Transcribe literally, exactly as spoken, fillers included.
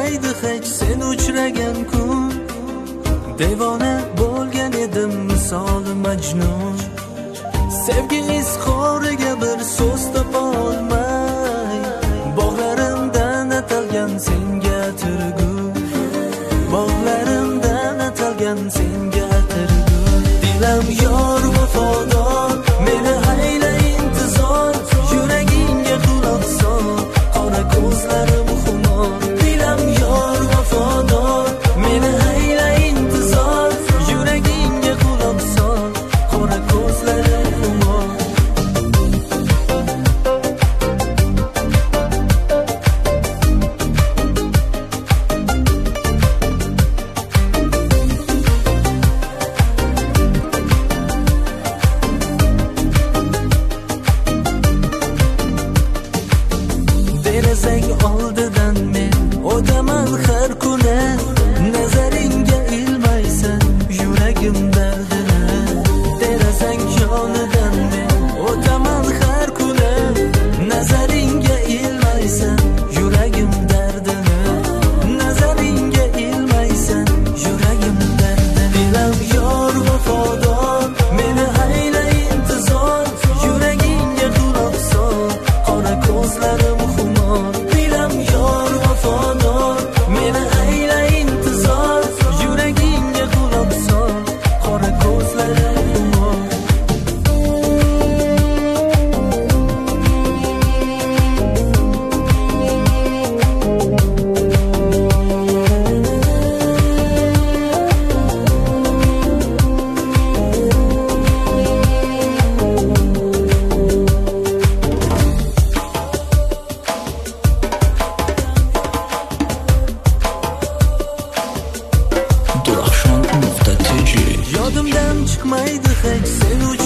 chiqmaydi hech sen uchragan kun. Devona bo'lgan edim misoli Majnun. Sevgi izhoriga bir so'z topolmay, bog'larimdan atalgan senga turgul, bog'larimdan atalgan senga turgul. Dilam yor vafodor, meni hayla intizor, yuragingga quloq sol, qora ko'zlarim xumor. Dilam yor vafodor, meni hayla intizor, yuragingga quloq sol, qora ko'zlarim xumor. Derazang oldidan men o'taman har kuni, nazaringga ilmaysan yuragim dardini. Derazang yonidan men o'taman har kuni, nazaringga ilmaysan yuragim dardini, nazaringga ilmaysan yuragim dardini. Dilam yor vafodor, meni hayla intizor, yuragingga quloq sol, qora ko'zlarim xumor. Dilam yor vafodor, meni hayla intizor, yuragingga quloq sol, qora ko'zlarim xumor. Yodimdan chiqmaydi hech sen uchun